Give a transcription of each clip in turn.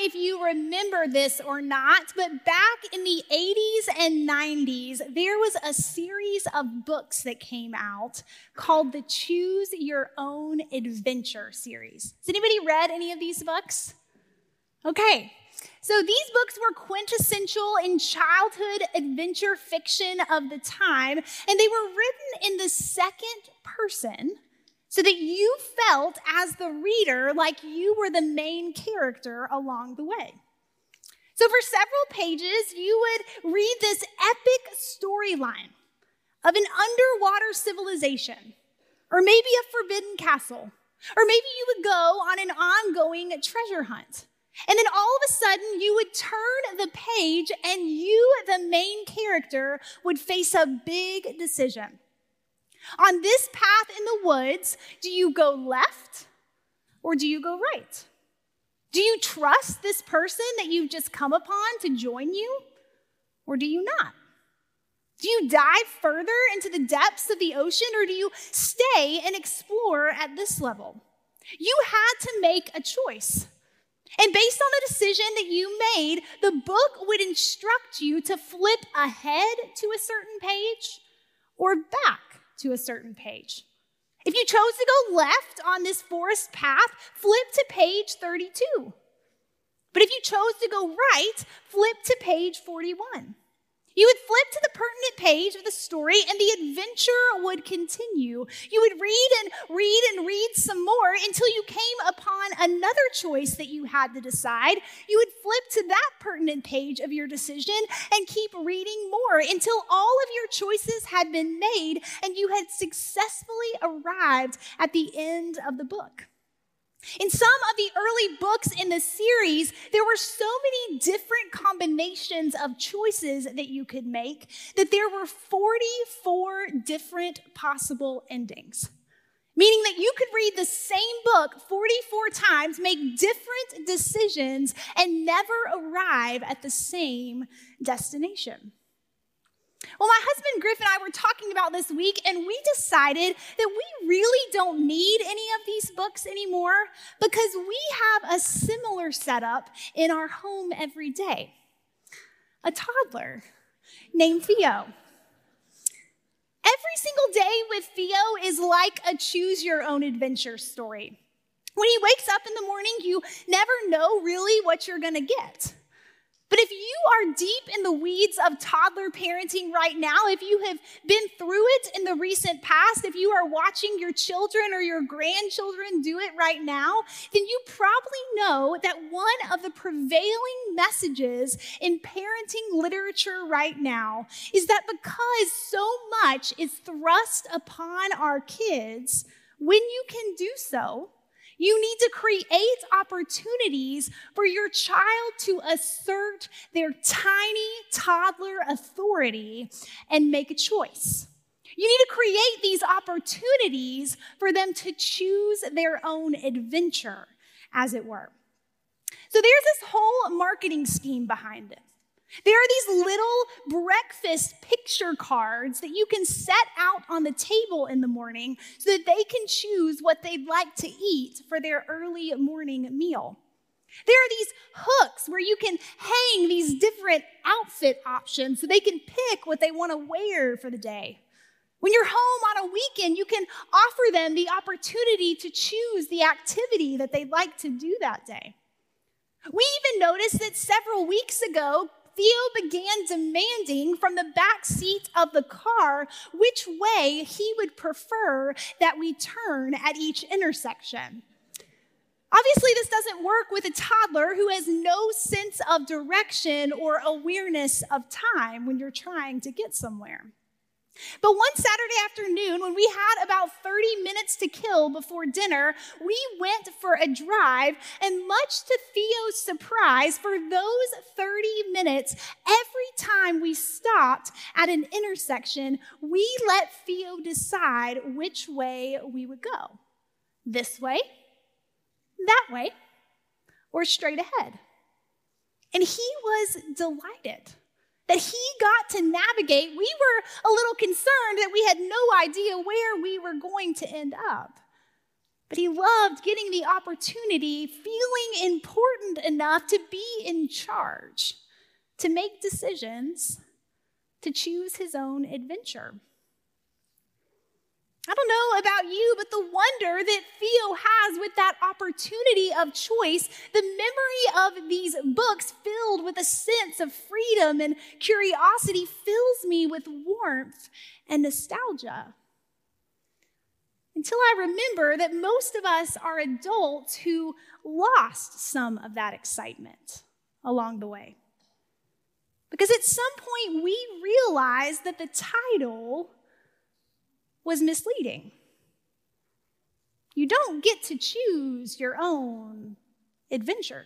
if you remember this or not, but back in the 80s and 90s, there was a series of books that came out called the Choose Your Own Adventure series. Has anybody read any of these books? Okay. So these books were quintessential in childhood adventure fiction of the time, and they were written in the second person so that you felt as the reader like you were the main character along the way. So for several pages, you would read this epic storyline of an underwater civilization, or maybe a forbidden castle, or maybe you would go on an ongoing treasure hunt. And then all of a sudden, you would turn the page and you, the main character, would face a big decision. On this path in the woods, do you go left or do you go right? Do you trust this person that you've just come upon to join you, or do you not? Do you dive further into the depths of the ocean, or do you stay and explore at this level? You had to make a choice. And based on the decision that you made, the book would instruct you to flip ahead to a certain page or back to a certain page. If you chose to go left on this forest path, flip to page 32. But if you chose to go right, flip to page 41. You would flip to the pertinent page of the story and the adventure would continue. You would read and read and read some more until you came upon another choice that you had to decide. You would flip to that pertinent page of your decision and keep reading more until all of your choices had been made and you had successfully arrived at the end of the book. In some of the early books in the series, there were so many different combinations of choices that you could make that there were 44 different possible endings. Meaning that you could read the same book 44 times, make different decisions, and never arrive at the same destination. Well, my husband Griff and I were talking about this week, and we decided that we really don't need any of these books anymore because we have a similar setup in our home every day. A toddler named Theo. Every single day with Theo is like a choose your own adventure story. When he wakes up in the morning, you never know really what you're going to get. But if you are deep in the weeds of toddler parenting right now, if you have been through it in the recent past, if you are watching your children or your grandchildren do it right now, then you probably know that one of the prevailing messages in parenting literature right now is that because so much is thrust upon our kids, when you can do so, you need to create opportunities for your child to assert their tiny toddler authority and make a choice. You need to create these opportunities for them to choose their own adventure, as it were. So there's this whole marketing scheme behind it. There are these little breakfast picture cards that you can set out on the table in the morning so that they can choose what they'd like to eat for their early morning meal. There are these hooks where you can hang these different outfit options so they can pick what they want to wear for the day. When you're home on a weekend, you can offer them the opportunity to choose the activity that they'd like to do that day. We even noticed that several weeks ago, Theo began demanding from the back seat of the car which way he would prefer that we turn at each intersection. Obviously, this doesn't work with a toddler who has no sense of direction or awareness of time when you're trying to get somewhere. But one Saturday afternoon, when we had about 30 minutes to kill before dinner, we went for a drive, and much to Theo's surprise, for those 30 minutes, every time we stopped at an intersection, we let Theo decide which way we would go. This way, that way, or straight ahead. And he was delighted that he got to navigate. We were a little concerned that we had no idea where we were going to end up. But he loved getting the opportunity, feeling important enough to be in charge, to make decisions, to choose his own adventure. I don't know about you, but the wonder that Theo has with that opportunity of choice, the memory of these books filled with a sense of freedom and curiosity fills me with warmth and nostalgia. Until I remember that most of us are adults who lost some of that excitement along the way. Because at some point we realized that the title was misleading. You don't get to choose your own adventure.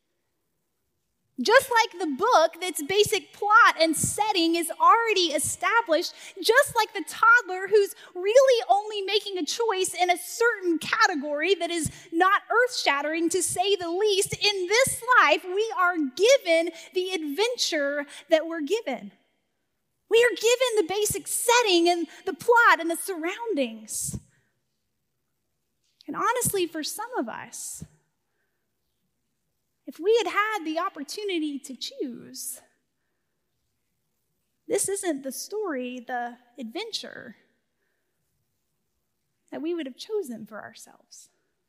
Just like the book, that's basic plot and setting is already established, just like the toddler who's really only making a choice in a certain category that is not earth-shattering, to say the least, in this life, we are given the adventure that we're given. We are given the basic setting and the plot and the surroundings. And honestly, for some of us, if we had had the opportunity to choose, this isn't the story, the adventure that we would have chosen for ourselves.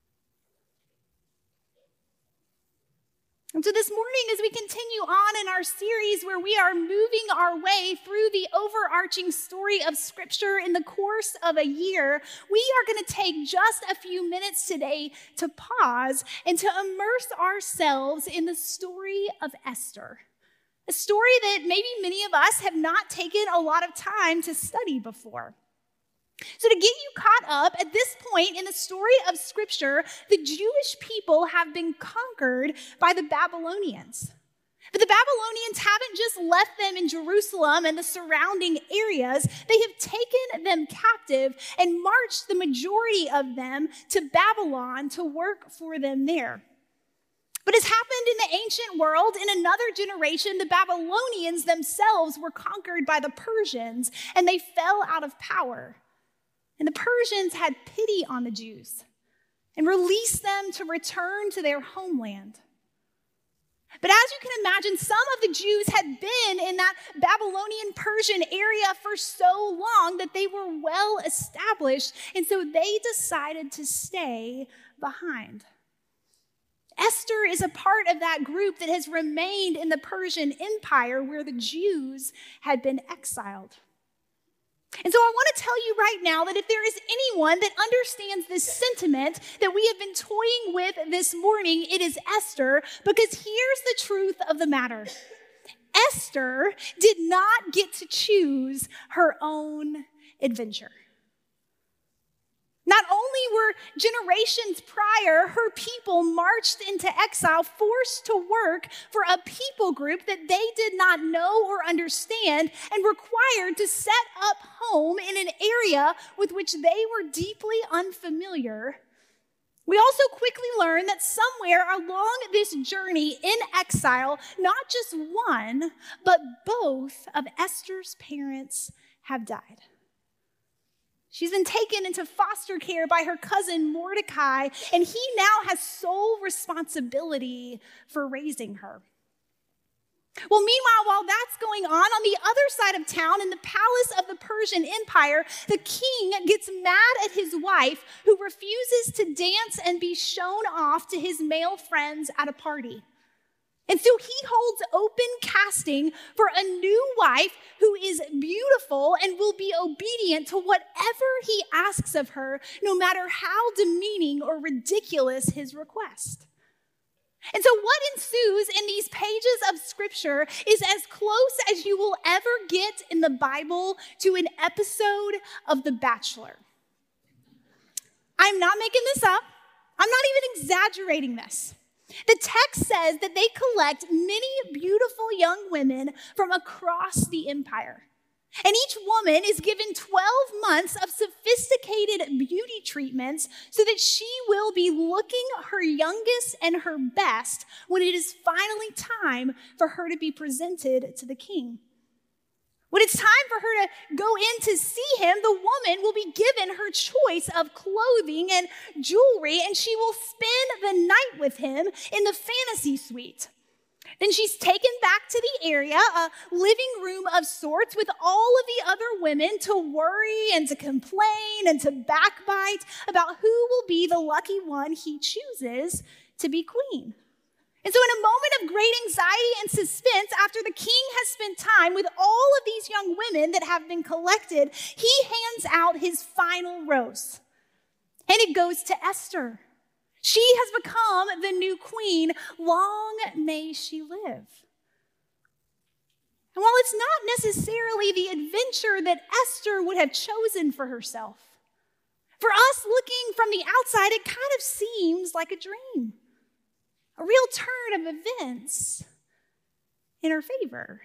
And so this morning, as we continue on in our series where we are moving our way through the overarching story of Scripture in the course of a year, we are going to take just a few minutes today to pause and to immerse ourselves in the story of Esther, a story that maybe many of us have not taken a lot of time to study before. So to get you caught up, at this point in the story of Scripture, the Jewish people have been conquered by the Babylonians. But the Babylonians haven't just left them in Jerusalem and the surrounding areas. They have taken them captive and marched the majority of them to Babylon to work for them there. But as happened in the ancient world, in another generation, the Babylonians themselves were conquered by the Persians, and they fell out of power. And the Persians had pity on the Jews and released them to return to their homeland. But as you can imagine, some of the Jews had been in that Babylonian Persian area for so long that they were well established, and so they decided to stay behind. Esther is a part of that group that has remained in the Persian Empire where the Jews had been exiled. And so I want to tell you right now that if there is anyone that understands this sentiment that we have been toying with this morning, it is Esther, because here's the truth of the matter. Esther did not get to choose her own adventure. Not only were generations prior, her people marched into exile, forced to work for a people group that they did not know or understand, and required to set up home in an area with which they were deeply unfamiliar. We also quickly learn that somewhere along this journey in exile, not just one, but both of Esther's parents have died. She's been taken into foster care by her cousin Mordecai, and he now has sole responsibility for raising her. Well, meanwhile, while that's going on the other side of town, in the palace of the Persian Empire, the king gets mad at his wife, who refuses to dance and be shown off to his male friends at a party. And so he holds open casting for a new wife who is beautiful and will be obedient to whatever he asks of her, no matter how demeaning or ridiculous his request. And so what ensues in these pages of Scripture is as close as you will ever get in the Bible to an episode of The Bachelor. I'm not making this up. I'm not even exaggerating this. The text says that they collect many beautiful young women from across the empire. And each woman is given 12 months of sophisticated beauty treatments so that she will be looking her youngest and her best when it is finally time for her to be presented to the king. When it's time for her to go in to see him, the woman will be given her choice of clothing and jewelry, and she will spend the night with him in the fantasy suite. Then she's taken back to the area, a living room of sorts, with all of the other women to worry and to complain and to backbite about who will be the lucky one he chooses to be queen. And so in a moment of great anxiety and suspense, after the king has spent time with all of these young women that have been collected, he hands out his final rose. And it goes to Esther. She has become the new queen. Long may she live. And while it's not necessarily the adventure that Esther would have chosen for herself, for us looking from the outside, it kind of seems like a dream, a real turn of events in her favor.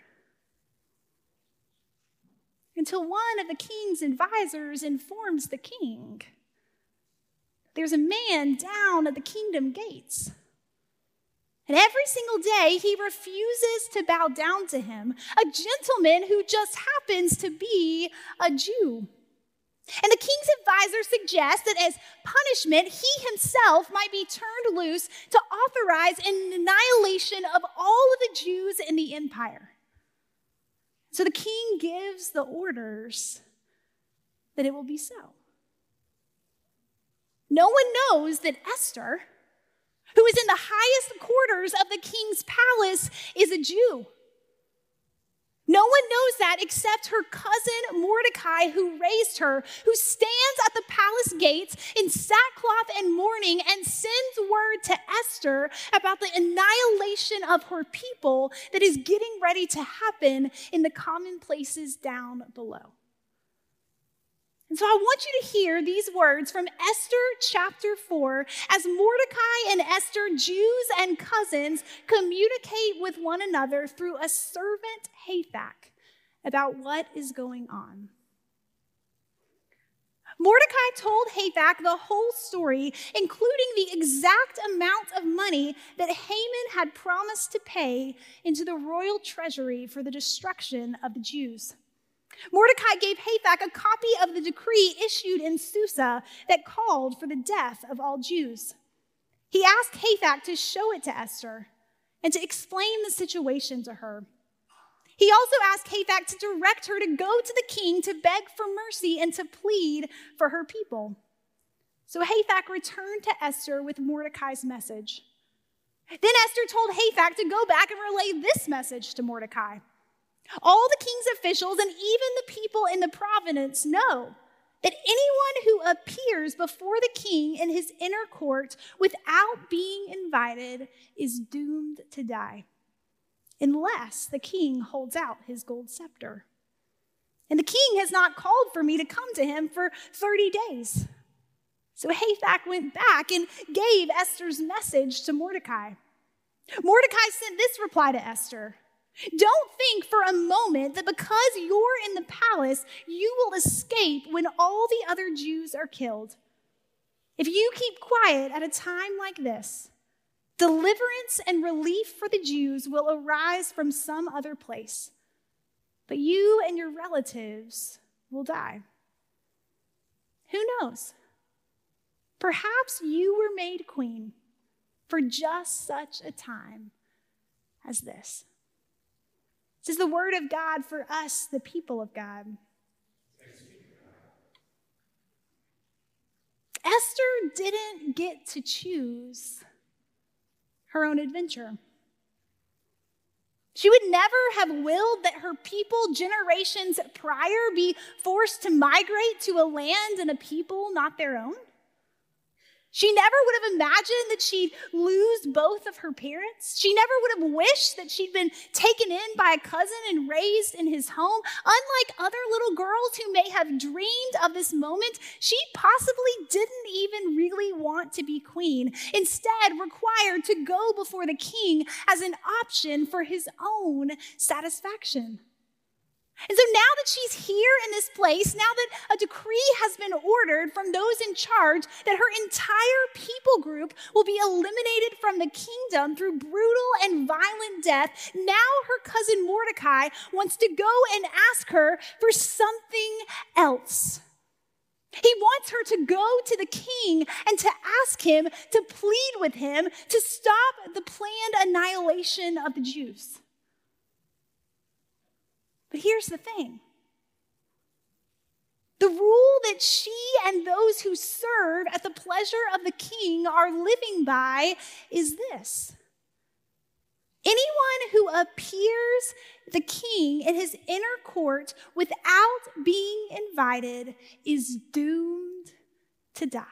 Until one of the king's advisors informs the king, there's a man down at the kingdom gates. And every single day, he refuses to bow down to him, a gentleman who just happens to be a Jew. And the king's advisor suggests that as punishment, he himself might be turned loose to authorize an annihilation of all of the Jews in the empire. So the king gives the orders that it will be so. No one knows that Esther, who is in the highest quarters of the king's palace, is a Jew. No one knows that except her cousin Mordecai, who raised her, who stands at the palace gates in sackcloth and mourning and sends word to Esther about the annihilation of her people that is getting ready to happen in the common places down below. And so I want you to hear these words from Esther chapter 4 as Mordecai and Esther, Jews and cousins, communicate with one another through a servant Hathach about what is going on. Mordecai told Hathach the whole story, including the exact amount of money that Haman had promised to pay into the royal treasury for the destruction of the Jews. Mordecai gave Hathach a copy of the decree issued in Susa that called for the death of all Jews. He asked Hathach to show it to Esther and to explain the situation to her. He also asked Hathach to direct her to go to the king to beg for mercy and to plead for her people. So Hathach returned to Esther with Mordecai's message. Then Esther told Hathach to go back and relay this message to Mordecai. All the king's officials and even the people in the province know that anyone who appears before the king in his inner court without being invited is doomed to die, unless the king holds out his gold scepter. And the king has not called for me to come to him for 30 days. So Hathach went back and gave Esther's message to Mordecai. Mordecai sent this reply to Esther. Don't think for a moment that because you're in the palace, you will escape when all the other Jews are killed. If you keep quiet at a time like this, deliverance and relief for the Jews will arise from some other place, but you and your relatives will die. Who knows? Perhaps you were made queen for just such a time as this. This is the word of God for us, the people of God. Esther didn't get to choose her own adventure. She would never have willed that her people generations prior be forced to migrate to a land and a people not their own. She never would have imagined that she'd lose both of her parents. She never would have wished that she'd been taken in by a cousin and raised in his home. Unlike other little girls who may have dreamed of this moment, she possibly didn't even really want to be queen, instead required to go before the king as an option for his own satisfaction. And so now that she's here in this place, now that a decree has been ordered from those in charge that her entire people group will be eliminated from the kingdom through brutal and violent death, now her cousin Mordecai wants to go and ask her for something else. He wants her to go to the king and to ask him to plead with him to stop the planned annihilation of the Jews. But here's the thing. The rule that she and those who serve at the pleasure of the king are living by is this. Anyone who appears the king in his inner court without being invited is doomed to die.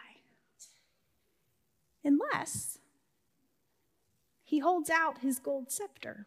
Unless he holds out his gold scepter.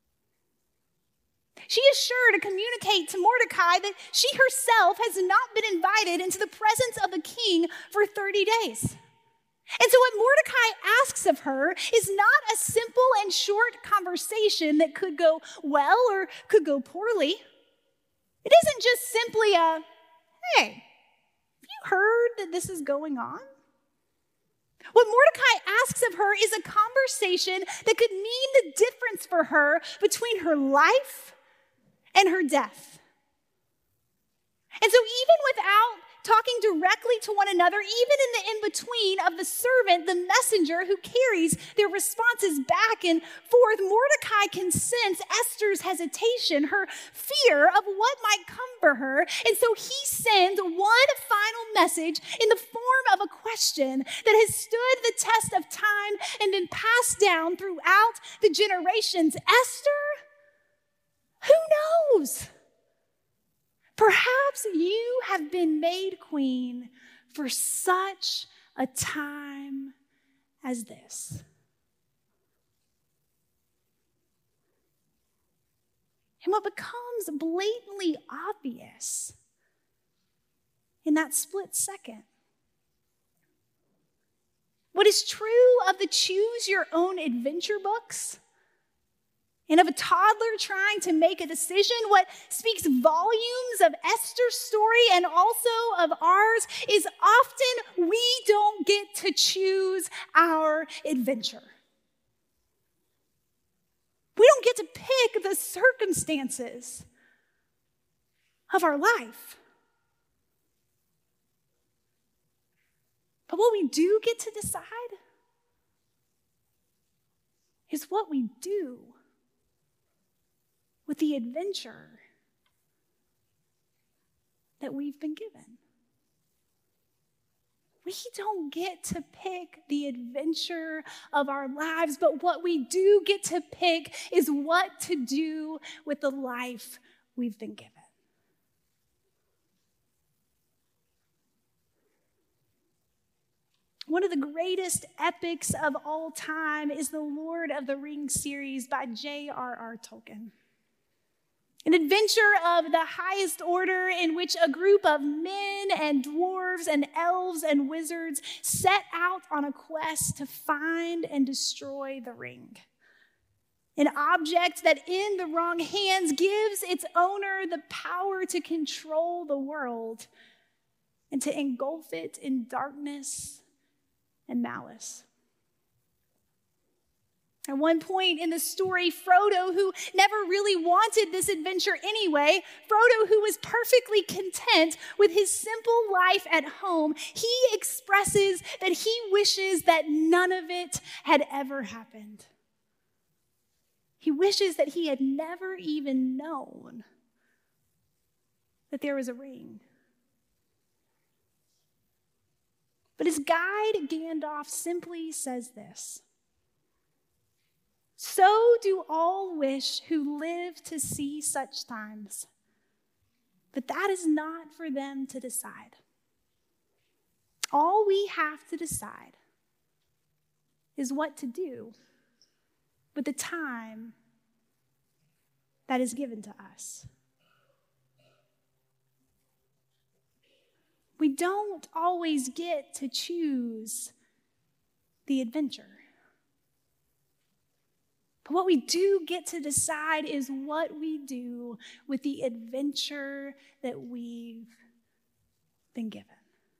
She is sure to communicate to Mordecai that she herself has not been invited into the presence of the king for 30 days. And so what Mordecai asks of her is not a simple and short conversation that could go well or could go poorly. It isn't just simply a, hey, have you heard that this is going on? What Mordecai asks of her is a conversation that could mean the difference for her between her life and her death. And so even without talking directly to one another, even in the in-between of the servant, the messenger who carries their responses back and forth, Mordecai can sense Esther's hesitation, her fear of what might come for her. And so he sends one final message in the form of a question that has stood the test of time and been passed down throughout the generations. Esther, who knows? Perhaps you have been made queen for such a time as this. And what becomes blatantly obvious in that split second, what is true of the choose your own adventure books, and of a toddler trying to make a decision, what speaks volumes of Esther's story and also of ours is often we don't get to choose our adventure. We don't get to pick the circumstances of our life. But what we do get to decide is what we do with the adventure that we've been given. We don't get to pick the adventure of our lives, but what we do get to pick is what to do with the life we've been given. One of the greatest epics of all time is the Lord of the Rings series by J.R.R. Tolkien. An adventure of the highest order in which a group of men and dwarves and elves and wizards set out on a quest to find and destroy the ring. An object that in the wrong hands gives its owner the power to control the world and to engulf it in darkness and malice. At one point in the story, Frodo, who never really wanted this adventure anyway, Frodo, who was perfectly content with his simple life at home, he expresses that he wishes that none of it had ever happened. He wishes that he had never even known that there was a ring. But his guide, Gandalf, simply says this: "So do all wish who live to see such times, but that is not for them to decide. All we have to decide is what to do with the time that is given to us." We don't always get to choose the adventure. But what we do get to decide is what we do with the adventure that we've been given.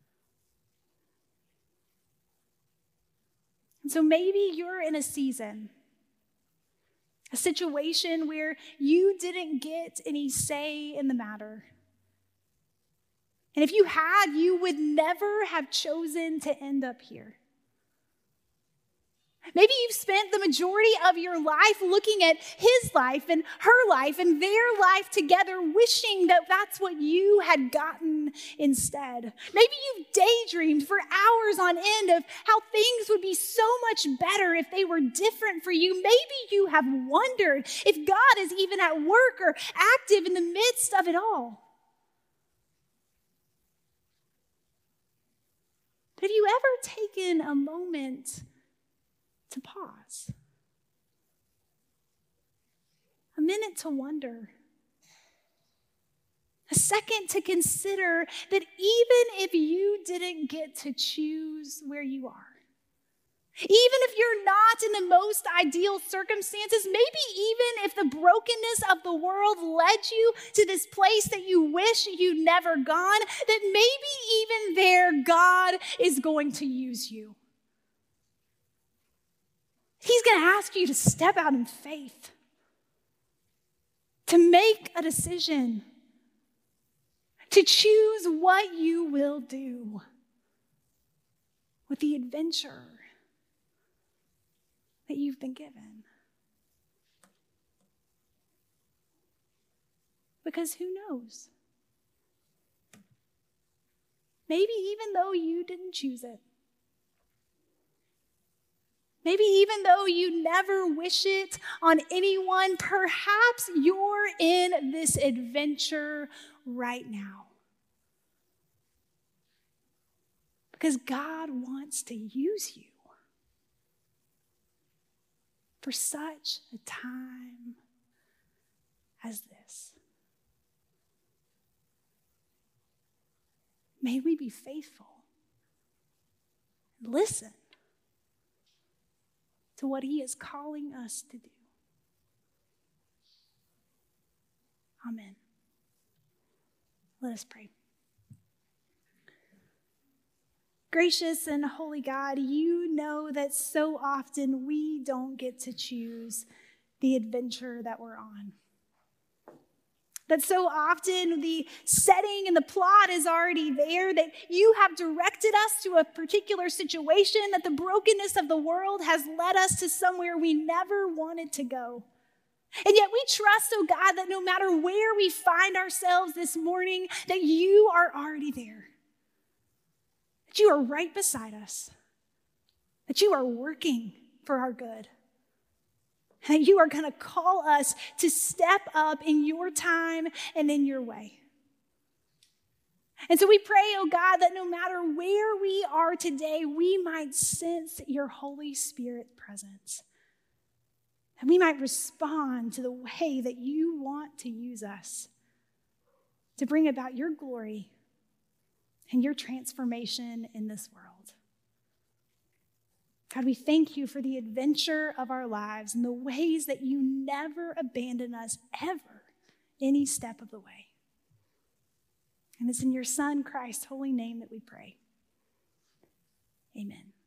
And so maybe you're in a season, a situation where you didn't get any say in the matter. And if you had, you would never have chosen to end up here. Maybe you've spent the majority of your life looking at his life and her life and their life together, wishing that that's what you had gotten instead. Maybe you've daydreamed for hours on end of how things would be so much better if they were different for you. Maybe you have wondered if God is even at work or active in the midst of it all. But have you ever taken a moment to pause? A minute to wonder. A second to consider that even if you didn't get to choose where you are, even if you're not in the most ideal circumstances, maybe even if the brokenness of the world led you to this place that you wish you'd never gone, that maybe even there God is going to use you. He's going to ask you to step out in faith, to make a decision, to choose what you will do with the adventure that you've been given. Because who knows? Maybe even though you didn't choose it, maybe even though you never wish it on anyone, perhaps you're in this adventure right now. Because God wants to use you for such a time as this. May we be faithful and listen to what he is calling us to do. Amen. Let us pray. Gracious and holy God, you know that so often we don't get to choose the adventure that we're on. That so often the setting and the plot is already there, that you have directed us to a particular situation, that the brokenness of the world has led us to somewhere we never wanted to go. And yet we trust, oh God, that no matter where we find ourselves this morning, that you are already there. That you are right beside us. That you are working for our good. And that you are going to call us to step up in your time and in your way. And so we pray, oh God, that no matter where we are today, we might sense your Holy Spirit presence. And we might respond to the way that you want to use us to bring about your glory and your transformation in this world. God, we thank you for the adventure of our lives and the ways that you never abandon us ever, any step of the way. And it's in your Son, Christ's holy name that we pray. Amen.